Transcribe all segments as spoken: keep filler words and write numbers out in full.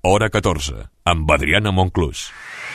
Hora catorze, amb Adriana Monclús.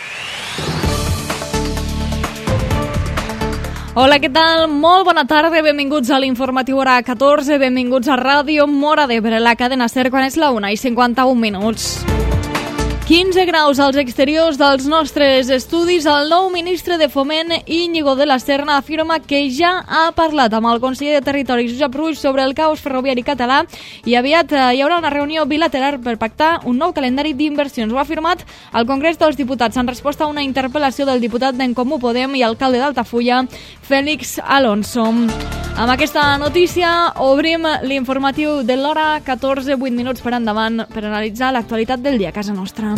Hola, què tal? Molt bona tarda, benvinguts a l'informatiu Hora catorze, benvinguts a Ràdio Móra d'Ebre, la cadena SER, quan és la una i cinquanta-un minuts. quinze graus als exteriors dels nostres estudis. El nou ministre de Foment, Íñigo de la Serna, afirma que ja ha parlat amb el conseller de Territori, Josep Rull, sobre el caos ferroviari català i aviat hi haurà una reunió bilateral per pactar un nou calendari d'inversions. Ho ha afirmat al Congrés dels Diputats en resposta a una interpel·lació del diputat d'En Comú Podem i alcalde d'Altafulla, Félix Alonso. Amb aquesta notícia obrim l'informatiu de l'Hora catorze, vuit minuts per endavant, per analitzar l'actualitat del dia a casa nostra.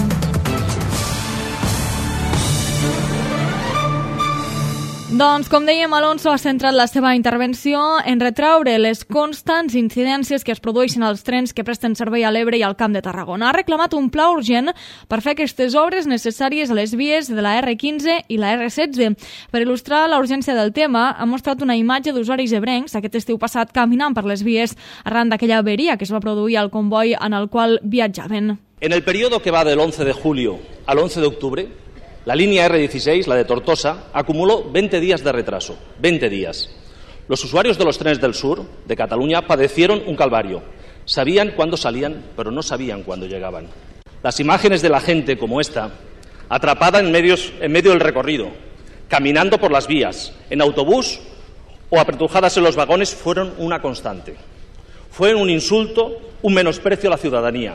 Doncs, com dèiem, Alonso ha centrat la seva intervenció en retraure les constants incidències que es produeixen als trens que presten servei a l'Ebre i al Camp de Tarragona. Ha reclamat un pla urgent per fer aquestes obres necessàries a les vies de la erre quinze i la erre setze. Per il·lustrar la urgència del tema, ha mostrat una imatge d'usuaris ebrencs aquest estiu passat caminant per les vies arran d'aquella averia que es va produir al comboi en el qual viatjaven. En el periodo que va del once de julio al once de octubre, la línea erre dieciséis, la de Tortosa, acumuló veinte días de retraso. veinte días. Los usuarios de los trenes del sur, de Cataluña, padecieron un calvario. Sabían cuándo salían, pero no sabían cuándo llegaban. Las imágenes de la gente como esta, atrapada en, medios, en medio del recorrido, caminando por las vías, en autobús o apretujadas en los vagones, fueron una constante. Fue un insulto, un menosprecio a la ciudadanía.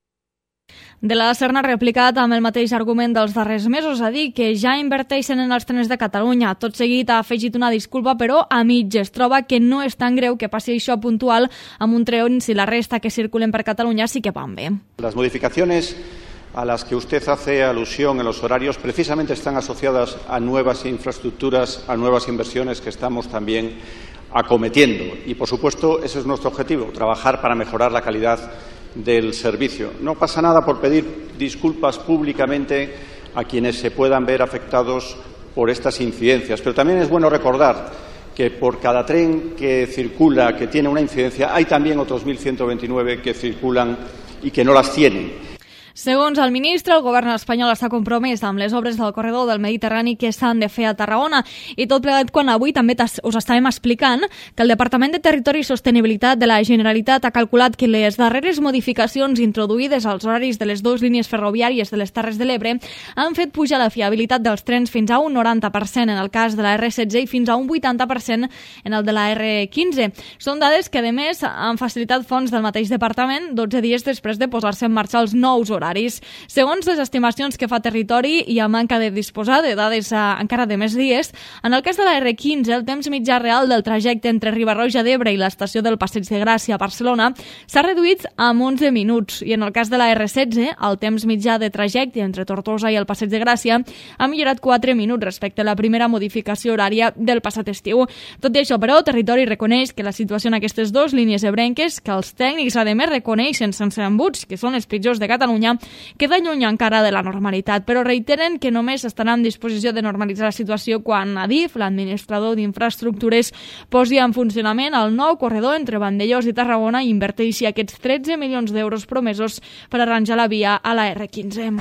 De la Serna ha replicat amb el mateix argument dels darrers mesos, a dir que ja inverteixen en els trens de Catalunya. Tot seguit ha afegit una disculpa, però a mitges. Troba que no és tan greu que passi això puntual amb un tren si la resta que circulen per Catalunya sí que van bé. Las modificaciones a las que usted hace alusión en los horarios precisamente están asociadas a nuevas infraestructuras, a nuevas inversiones que estamos también acometiendo. Y, por supuesto, ese es nuestro objetivo, trabajar para mejorar la calidad del servicio. No pasa nada por pedir disculpas públicamente a quienes se puedan ver afectados por estas incidencias, pero también es bueno recordar que por cada tren que circula, que tiene una incidencia, hay también otros mil ciento veintinueve que circulan y que no las tienen. Segons el ministre, el govern espanyol està compromès amb les obres del corredor del Mediterrani que s'han de fer a Tarragona, i tot plegat quan avui també us estàvem explicant que el Departament de Territori i Sostenibilitat de la Generalitat ha calculat que les darreres modificacions introduïdes als horaris de les dues línies ferroviàries de les Terres de l'Ebre han fet pujar la fiabilitat dels trens fins a un noranta per cent en el cas de la erre setze i fins a un vuitanta per cent en el de la erre quinze. Són dades que, a més, han facilitat fonts del mateix departament dotze dies després de posar-se en marxa els nous horaris. Segons les estimacions que fa Territori i a manca de disposar de dades a, encara de més dies, en el cas de la erre quinze, el temps mitjà real del trajecte entre Riba-roja d'Ebre i l'estació del Passeig de Gràcia a Barcelona s'ha reduït a onze minuts, i en el cas de la erre setze, el temps mitjà de trajecte entre Tortosa i el Passeig de Gràcia ha millorat quatre minuts respecte a la primera modificació horària del passat estiu. Tot i això, però, Territori reconeix que la situació en aquestes dues línies ebrenques, que els tècnics, a més, reconeixen sense embuts que són els pitjors de Catalunya, queda lluny encara de la normalitat, però reiteren que només estarà en disposició de normalitzar la situació quan Adif, l'administrador d'infraestructures, posi en funcionament el nou corredor entre Vandellòs i Tarragona i inverteixi aquests tretze milions d'euros promesos per arranjar la via a la erre quinze.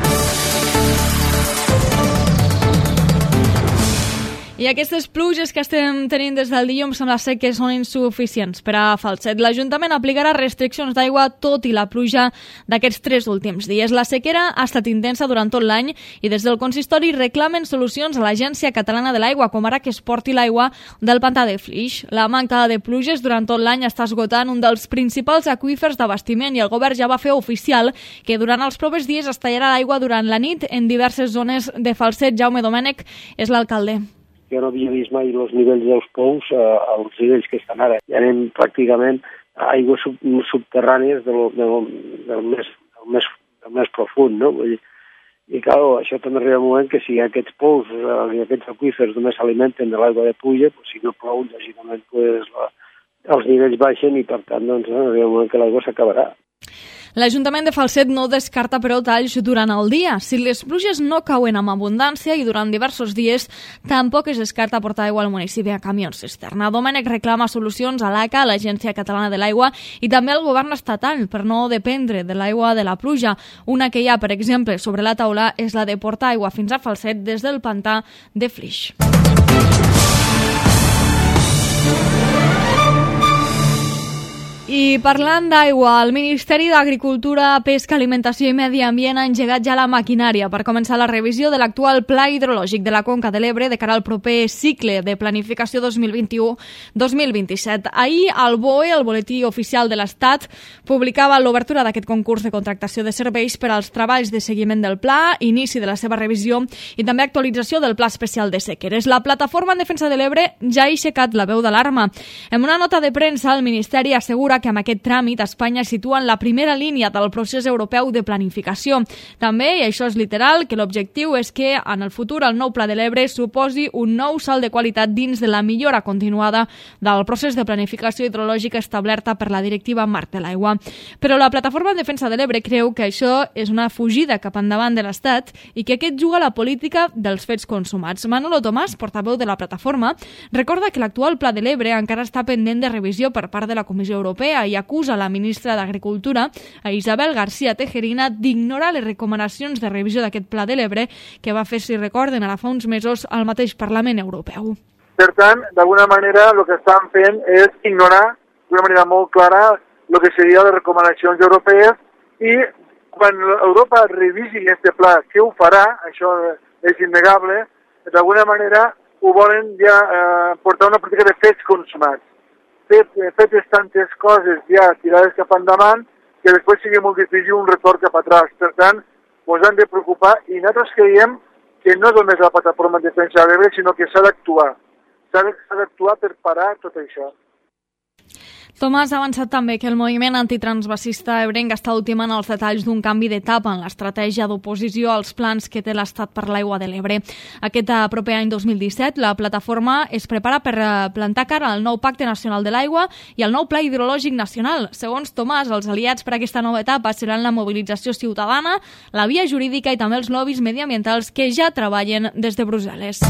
I aquestes pluges que estem tenint des del dilluns sembla ser que són insuficients per a Falset. L'Ajuntament aplicarà restriccions d'aigua tot i la pluja d'aquests tres últims dies. La sequera ha estat intensa durant tot l'any i des del consistori reclamen solucions a l'Agència Catalana de l'Aigua, com ara que es porti l'aigua del pantà de Flix. La manca de pluges durant tot l'any està esgotant un dels principals aqüífers d'abastiment i el govern ja va fer oficial que durant els propers dies es tallarà l'aigua durant la nit en diverses zones de Falset. Jaume Domènech és l'alcalde. Jo no havia vist mai els nivells dels pous eh, als nivells que estan ara. Ja anem pràcticament a aigües sub, subterrànies del, del, del, més, del, més, del més profund, no? Vull dir, i, clar, això també arriba un moment que si aquests pous eh, i aquests aqüífers només s'alimenten de l'aigua de pluja, doncs, si no plou, lògicament, pues, la, els nivells baixen i, per tant, doncs, arriba un moment que l'aigua s'acabarà. L'Ajuntament de Falset no descarta, però, talls durant el dia. Si les pluges no cauen amb abundància i durant diversos dies, tampoc es descarta portar aigua al municipi a camions cisterna. Domènec reclama solucions a l'A C A, l'Agència Catalana de l'Aigua, i també al govern estatal per no dependre de l'aigua de la pluja. Una que hi ha, per exemple, sobre la taula és la de portar aigua fins a Falset des del pantà de Flix. I parlant d'aigua, el Ministeri d'Agricultura, Pesca, Alimentació i Medi Ambient ha engegat ja la maquinària per començar la revisió de l'actual Pla Hidrològic de la Conca de l'Ebre de cara al proper cicle de planificació dos mil vint-i-u dos mil vint-i-set. Ahir, el B O E, el Boletí Oficial de l'Estat, publicava l'obertura d'aquest concurs de contractació de serveis per als treballs de seguiment del pla, inici de la seva revisió i també actualització del Pla Especial de Sequeres. La Plataforma en Defensa de l'Ebre ja ha aixecat la veu d'alarma. En una nota de premsa, el Ministeri assegura que amb aquest tràmit Espanya es situa en la primera línia del procés europeu de planificació. També, i això és literal, que l'objectiu és que en el futur el nou Pla de l'Ebre suposi un nou salt de qualitat dins de la millora continuada del procés de planificació hidrològica establerta per la directiva Marc de l'Aigua. Però la Plataforma en Defensa de l'Ebre creu que això és una fugida cap endavant de l'Estat i que aquest juga la política dels fets consumats. Manolo Tomàs, portaveu de la Plataforma, recorda que l'actual Pla de l'Ebre encara està pendent de revisió per part de la Comissió Europea i acusa la ministra d'Agricultura, a Isabel García Tejerina, d'ignorar les recomanacions de revisió d'aquest Pla de l'Ebre que va fer, si recorden, ara fa uns mesos al mateix Parlament Europeu. Per tant, d'alguna manera, el que estan fent és ignorar d'una manera molt clara el que serien les recomanacions europees i quan Europa revisi aquest pla, que ho farà, això és innegable, d'alguna manera ho volen ja eh, portar una política de fets consumats. Fet, fetes tantes coses ja tirades cap endavant que després sigui molt difícil un retorn cap atrás. Per tant, ens han de preocupar i nosaltres creiem que no és només la Plataforma en Defensa de l'Ebre, sinó que s'ha d'actuar. S'ha d'actuar per parar tot això. Tomàs ha avançat també que el moviment antitransvasista ebrenc està ultimant els detalls d'un canvi d'etapa en l'estratègia d'oposició als plans que té l'Estat per l'aigua de l'Ebre. Aquest proper any dos mil disset, la plataforma es prepara per plantar cara al nou Pacte Nacional de l'Aigua i al nou Pla Hidrològic Nacional. Segons Tomàs, els aliats per a aquesta nova etapa seran la mobilització ciutadana, la via jurídica i també els lobbies mediambientals que ja treballen des de Brussel·les.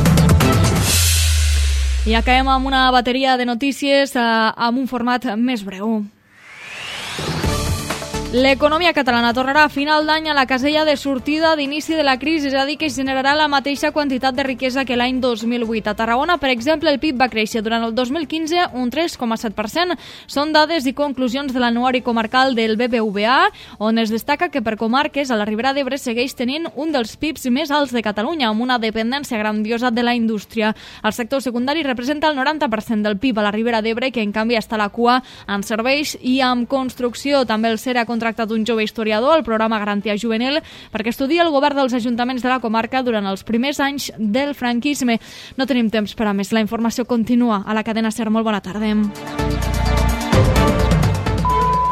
I acabem amb una bateria de notícies eh, amb un format més breu. L'economia catalana tornarà a final d'any a la casella de sortida d'inici de la crisi, és a dir, que generarà la mateixa quantitat de riquesa que l'any dos mil vuit. A Tarragona, per exemple, el P I B va créixer durant el dos mil quinze un tres coma set per cent. Són dades i conclusions de l'anuari comarcal del B B V A, on es destaca que per comarques a la Ribera d'Ebre segueix tenint un dels P I Bs més alts de Catalunya, amb una dependència grandiosa de la indústria. El sector secundari representa el noranta per cent del P I B a la Ribera d'Ebre, que en canvi està a la cua en serveis i en construcció. També el SER ha contractat un jove historiador al programa Garantia Juvenil perquè estudia el govern dels ajuntaments de la comarca durant els primers anys del franquisme. No tenim temps per a més. La informació continua a la cadena SER. Molt bona tarda.